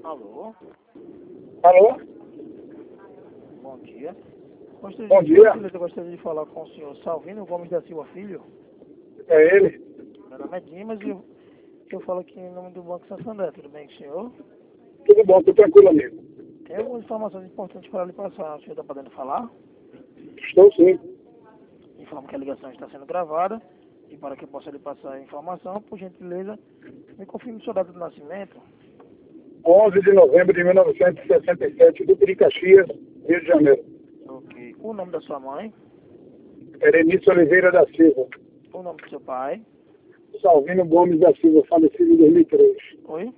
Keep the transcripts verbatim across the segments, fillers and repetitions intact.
Alô? Alô? Bom dia. Gostaria Bom de, dia. Eu gostaria de falar com o senhor Salvino Gomes da Silva Filho. É ele? Meu nome é Dimas e eu, eu falo aqui em nome do Banco Santander. Tudo bem com o senhor? Tudo bom, tudo tranquilo, amigo. Tem algumas informações importantes para lhe passar. O senhor está podendo falar? Estou sim. Informo que a ligação está sendo gravada. E para que eu possa lhe passar a informação, por gentileza, me confirme sua data de nascimento. onze de novembro de mil novecentos e sessenta e sete, Duque de Caxias, Rio de Janeiro. Ok. O nome da sua mãe? Erenice Oliveira da Silva. O nome do seu pai? Salvino Gomes da Silva, falecido em dois mil e três. Oi?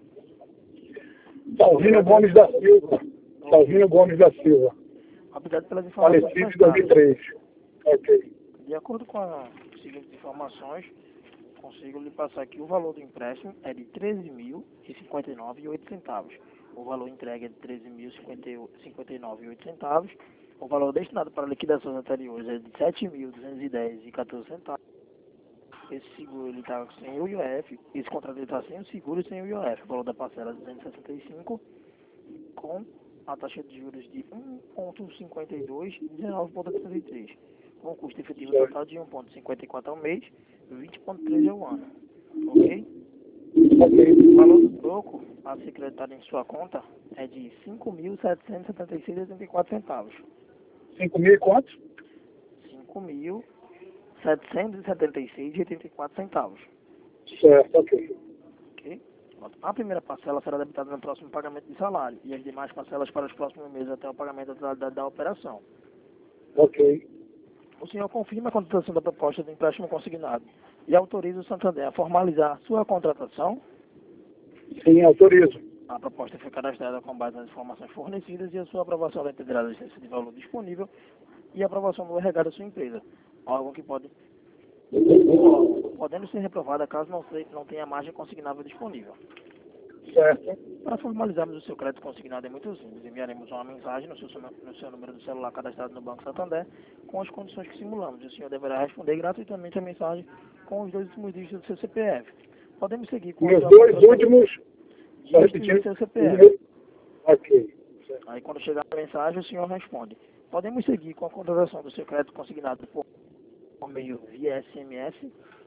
Salvino Gomes da Silva. Salvino Gomes da Silva. Obrigado pelas informações Falecido em dois mil e prestadas. três. Ok. De acordo com as seguintes informações, consigo lhe passar aqui o valor do empréstimo é de treze mil e cinquenta e nove reais e oito centavos. O valor entregue é de treze mil e cinquenta e nove reais e oito centavos. O valor destinado para liquidações anteriores é de sete mil duzentos e dez reais e quatorze centavos. Esse seguro ele está sem o I O F. Esse contrato está sem o seguro e sem o I O F. O valor da parcela é duzentos e sessenta e cinco com a taxa de juros de um vírgula cinquenta e dois e dezenove vírgula trinta e três. Com o custo efetivo total de um vírgula cinquenta e quatro ao mês e vinte vírgula treze ao ano. Ok? Ok. O valor do troco a ser creditado em sua conta é de cinco mil setecentos e setenta e seis reais e oitenta e quatro centavos. cinco mil e quantos? cinco mil setecentos e setenta e seis reais e oitenta e quatro centavos. Certo, ok. Ok? A primeira parcela será debitada no próximo pagamento de salário e as demais parcelas para os próximos meses até o pagamento da totalidade da operação. Ok. O senhor confirma a contratação da proposta de empréstimo consignado e autoriza o Santander a formalizar sua contratação? Sim, autorizo. A proposta foi cadastrada com base nas informações fornecidas e a sua aprovação dependerá da existência de valor disponível e a aprovação do R H da sua empresa, algo que pode, podendo ser reprovada caso não, se, não tenha margem consignável disponível. Certo. Para formalizarmos o seu crédito consignado é muito simples. Enviaremos uma mensagem no seu, no seu número do celular cadastrado no Banco Santander com as condições que simulamos. E o senhor deverá responder gratuitamente a mensagem com os dois últimos dígitos do seu C P F. Podemos seguir com Meus a dois últimos... Só dígitos do repetindo. seu C P F. Ok. Certo. Aí quando chegar a mensagem o senhor responde. Podemos seguir com a contratação do seu crédito consignado por, por meio via S M S.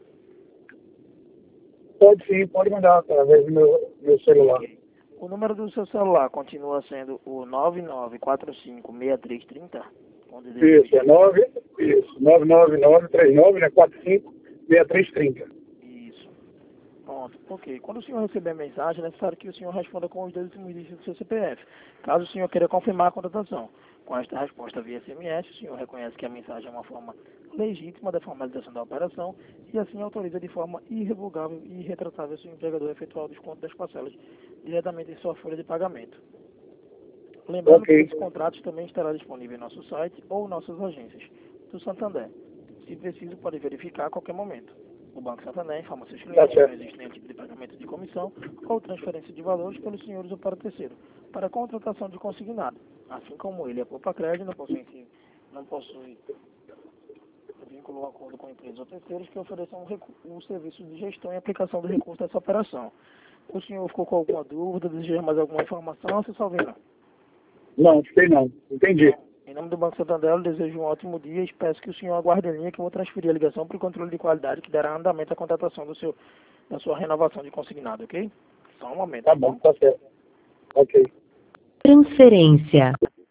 Pode sim, pode mandar através do meu, meu celular. Okay. O número do seu celular continua sendo o nove nove quatro cinco seis três três zero. Isso, é nove, isso, nove nove nove três nove, né, quatro cinco seis três três zero. Isso. Pronto. Ok. Quando o senhor receber a mensagem, é necessário que o senhor responda com os dois últimos dígitos do seu C P F, caso o senhor queira confirmar a contratação. Com esta resposta via S M S, o senhor reconhece que a mensagem é uma forma legítima da formalização da operação e assim autoriza de forma irrevogável e irretratável seu empregador a efetuar o desconto das parcelas diretamente em sua folha de pagamento. Lembrando Ok. que esse contrato também estará disponível em nosso site ou nossas agências do Santander. Se preciso, pode verificar a qualquer momento. O Banco Santander informa seus clientes que não existe nenhum tipo de pagamento de comissão ou transferência de valores pelos senhores ou para o terceiro, para a contratação de consignado. Assim como ele é poupa crédito, não possui, não possui vínculo ou acordo com empresas ou terceiros que ofereçam um, um serviço de gestão e aplicação do recurso dessa operação. O senhor ficou com alguma dúvida, deseja mais alguma informação, seu Salvino? Não, sei não. Entendi. Em nome do Banco Santander, eu desejo um ótimo dia e peço que o senhor aguarde a linha que eu vou transferir a ligação para o controle de qualidade que dará andamento à contratação do seu, da sua renovação de consignado, ok? Só um momento. Tá bom, tá certo. Ok. Transferência.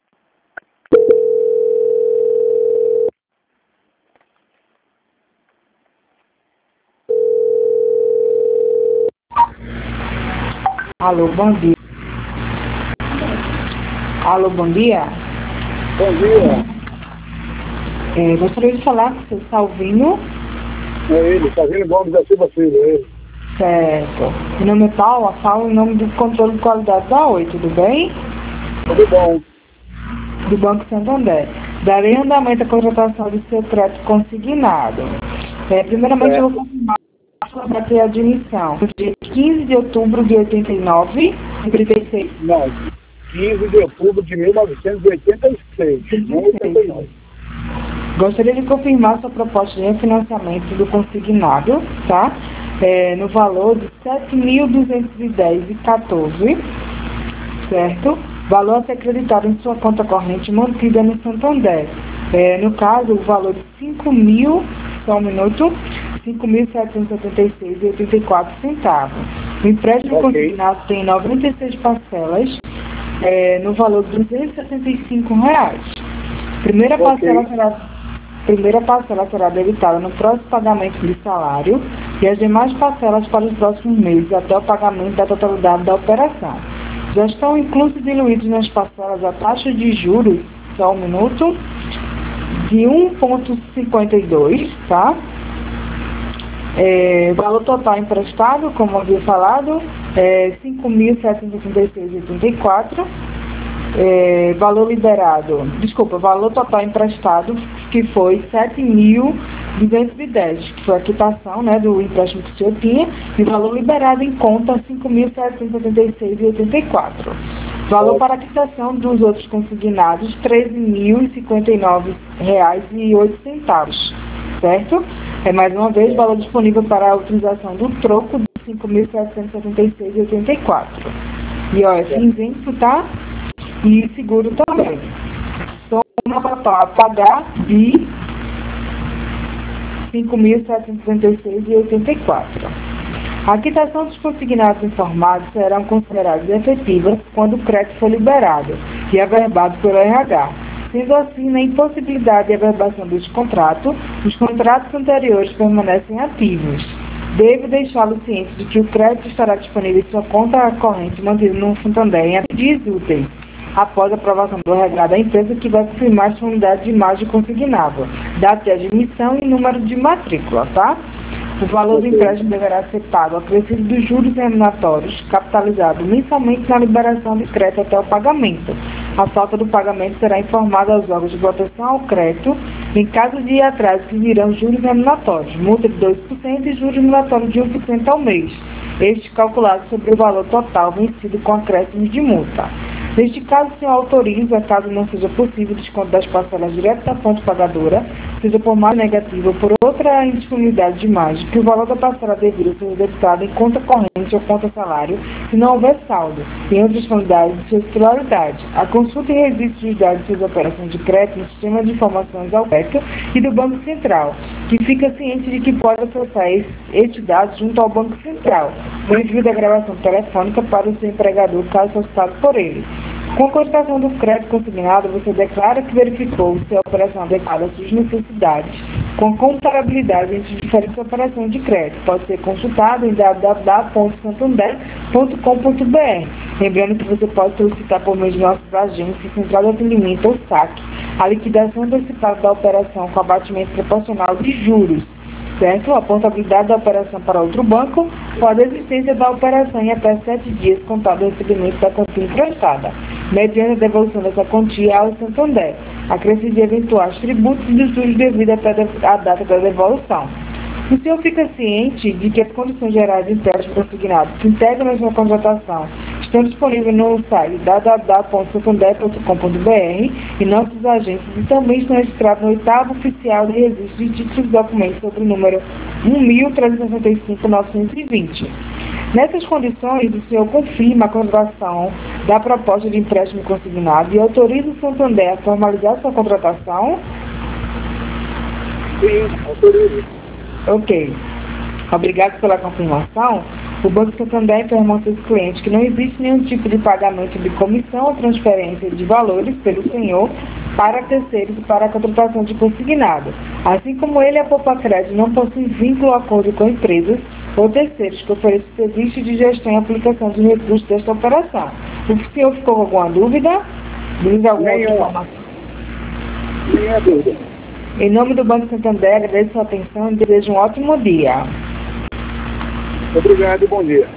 Alô, bom dia. Alô, bom dia. Bom dia. É, gostaria de falar com o seu Salvino. É ele, Salvino Gomes da Silva Filho, é ele. Certo. Meu nome é Paula, falo em nome do controle de qualidade da Oi, tudo bem? Tudo bom. Do Banco Santander. Darei andamento à contratação do seu crédito consignado. É, primeiramente, É. eu vou confirmar a sua data de admissão. No dia quinze de outubro de oitenta e nove e trinta e seis. Não, quinze de outubro de mil novecentos e oitenta e seis, não oitenta e nove. Gostaria de confirmar sua proposta de refinanciamento do consignado, tá? É, no valor de sete mil duzentos e dez reais e quatorze centavos. certo? Valor a ser acreditado em sua conta corrente mantida no Santander. É, no caso, o valor de cinco mil, só um minuto, cinco mil setecentos e setenta e seis reais e oitenta e quatro centavos. O empréstimo Ok. consignado tem noventa e seis parcelas, é, no valor de duzentos e sessenta e cinco reais. Primeira Ok. parcela será, primeira parcela será debitada no próximo pagamento de salário e as demais parcelas para os próximos meses, até o pagamento da totalidade da operação. Já estão inclusos e diluídos nas parcelas a taxa de juros, só um minuto, de um vírgula cinquenta e dois, tá? É, valor total emprestado, como havia falado, é cinco mil setecentos e oitenta e seis reais e oitenta e quatro. É, valor liberado, desculpa, valor total emprestado, que foi sete mil duzentos e dez, que foi a quitação, né, do empréstimo que o senhor tinha, e valor liberado em conta cinco mil setecentos e oitenta e seis reais e oitenta e quatro. Valor para a quitação dos outros consignados, treze mil e cinquenta e nove reais e oito centavos, certo? É mais uma vez, valor disponível para a utilização do troco de cinco mil setecentos e setenta e seis reais e oitenta e quatro. E ó, é cinzento, tá? E seguro também. Soma total a pagar de cinco mil setecentos e setenta e seis reais e oitenta e quatro. A quitação dos consignados informados serão consideradas efetivas quando o crédito for liberado e averbado pelo R H. Sendo assim, na impossibilidade de averbação deste contrato, os contratos anteriores permanecem ativos. Deve deixá-lo ciente de que o crédito estará disponível em sua conta corrente mantida no Santander em até dias úteis, após a aprovação do R H da empresa, que vai confirmar a sua unidade de imagem consignável, data de admissão e número de matrícula, tá? O valor do empréstimo deverá ser pago acrescido dos juros remuneratórios, capitalizado mensalmente na liberação de crédito até o pagamento. A falta do pagamento será informada aos órgãos de proteção ao crédito. Em caso de atraso, que virão juros remuneratórios, multa de dois por cento e juros remuneratórios de um por cento ao mês. Este calculado sobre o valor total vencido com acréscimos de multa. Neste caso, o senhor autoriza, caso não seja possível, o desconto das parcelas direto da fonte pagadora, seja por mais negativa ou por outra indisponibilidade de imagem, que o valor da parcela devida seja debitado em conta corrente ou conta salário, se não houver saldo, em outras unidades de sua titularidade. A consulta e registro dos dados de suas operações de crédito no sistema de informações ao crédito e do Banco Central, que fica ciente de que pode acessar estes dados junto ao Banco Central, no envio da gravação telefônica para o seu empregador, caso solicitado por ele. Com a constatação do crédito consignado, você declara que verificou se a operação adequada às suas necessidades, com comparabilidade entre diferentes operações de crédito. Pode ser consultado em w w w ponto santander ponto com ponto b r. Lembrando que você pode solicitar por meio de nossas agências, central de atendimento ou saque, a liquidação antecipada da operação com abatimento proporcional de juros, certo? A contabilidade da operação para outro banco ou a desistência da operação em até sete dias contado o recebimento da quantia emprestada, mediante a devolução dessa quantia ao Santander, acrescido de eventuais tributos e dos juros devido até a data da devolução. O senhor fica ciente de que as condições gerais de empréstimo consignado que integram a sua contratação estão disponíveis no site w w w ponto santander ponto com ponto b r e nossas agências, e também estão registrados no oitavo oficial de registro de títulos e documentos sobre o número um mil trezentos e sessenta e cinco mil novecentos e vinte. Nessas condições, o senhor confirma a contratação da proposta de empréstimo consignado e autoriza o Santander a formalizar sua contratação? Sim, autorizo. Ok. Obrigado pela confirmação. O Banco Santander informa aos seus clientes que não existe nenhum tipo de pagamento de comissão ou transferência de valores pelo senhor para terceiros e para a contratação de consignado. Assim como ele e a Poupa Crédito não possuem vínculo ou acordo com empresas ou terceiros que ofereçam serviços de gestão e aplicação de recursos desta operação. O senhor ficou com alguma dúvida? Diz alguma outra informação? Nenhuma dúvida. Em nome do Banco Santander, agradeço a sua atenção e desejo um ótimo dia. Obrigado e bom dia.